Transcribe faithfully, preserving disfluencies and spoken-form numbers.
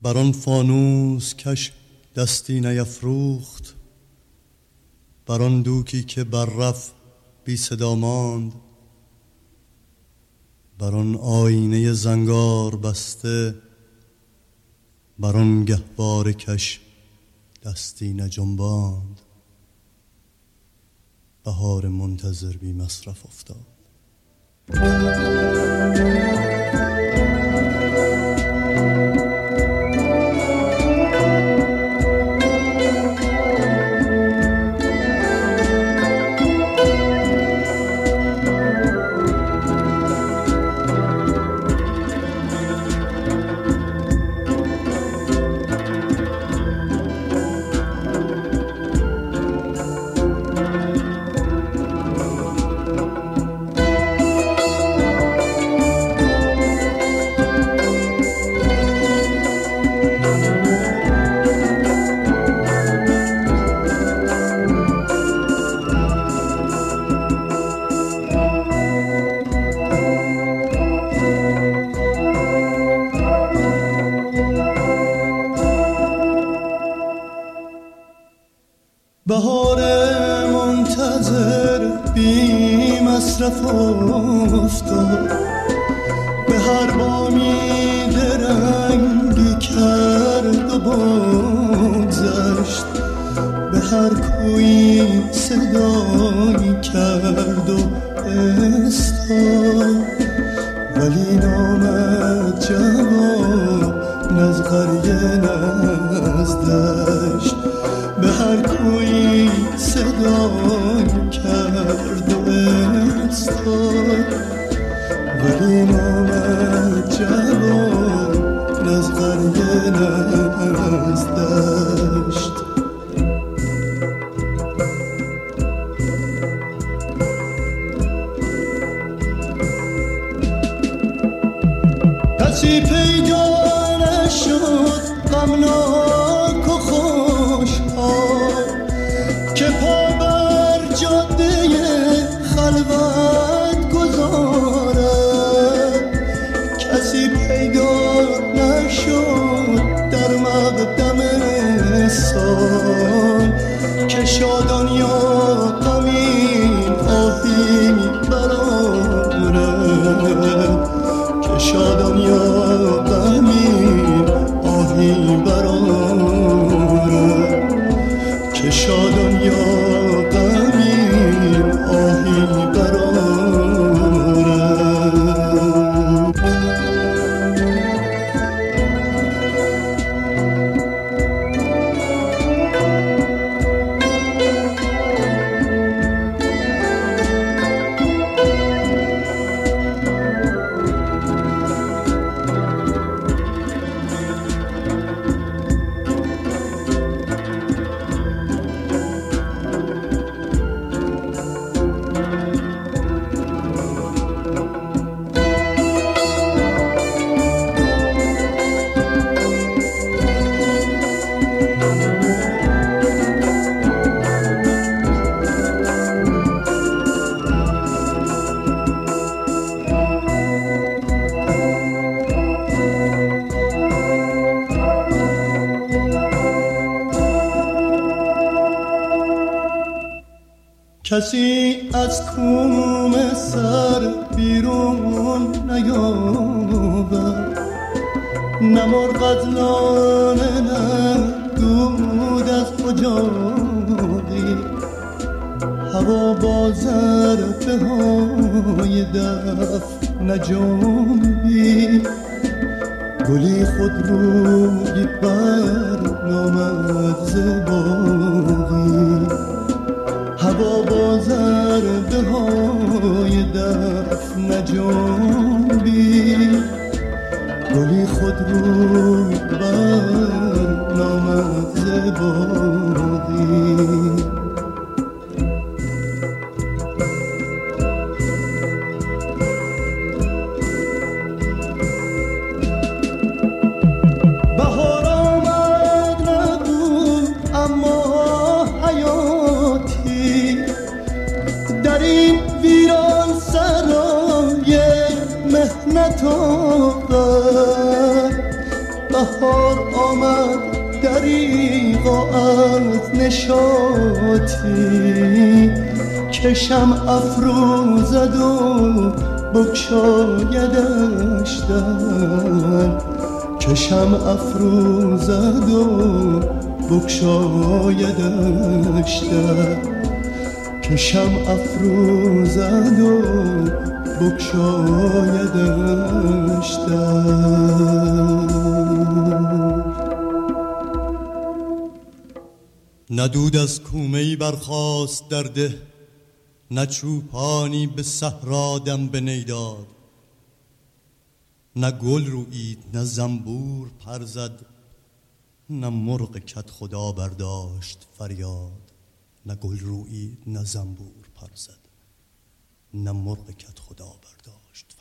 بر آن فانوس کش دستی نیفروخت، بر آن دوکی که بررفت بی صدا ماند، بر آن آینه زنگار بسته، بر آن گهواره کش دستی نجنباند. بهار منتظر بی مصرف افتاد. بهار منتظر بی مصرف افتاد، به هر بامی درنگی کرد و بگذشت، به هر کویی صدایی کرد و استاد، ولی نامد جواب نز قریه نزدشت، به هر کویی صدایی کرد و استاد، ولی نامد جواب نز قریه نزدشت. کسی پیدا نشد غمناک و خوشحال که پا بر جاده خلوت گذارد، کسی پیدا نشد در مقدم سال که شادان یا غمین آهی برآورد، که شادان یا غمین آهی برآورد، که شادان یا غمین آهی برآورد. کسی از کوم سر بیرون نیامد، نه مرغ از لانه نه دود از اجاقی، هوا با ضربه های دف نجنبی، گلی خود روی بر نامد ز باغی، هوا با ضربه های دف نجنبی، گلی خود روی بر نامد ز باغی. آمد دریغا از نشاطی که شمع افروزد و بگشایدش در که شمع افروزد و بگشایدش در که شمع افروزد و بگشایدش در. نه دود از کومه‌ای برخاست در ده، نه چوپانی به صحرا دم بنیداد، نه گل رویید نه زنبور پر زد، نه مرغ کت خدا برداشت فریاد. نه گل رویید نه زنبور پر زد، نه مرغ کت خدا برداشت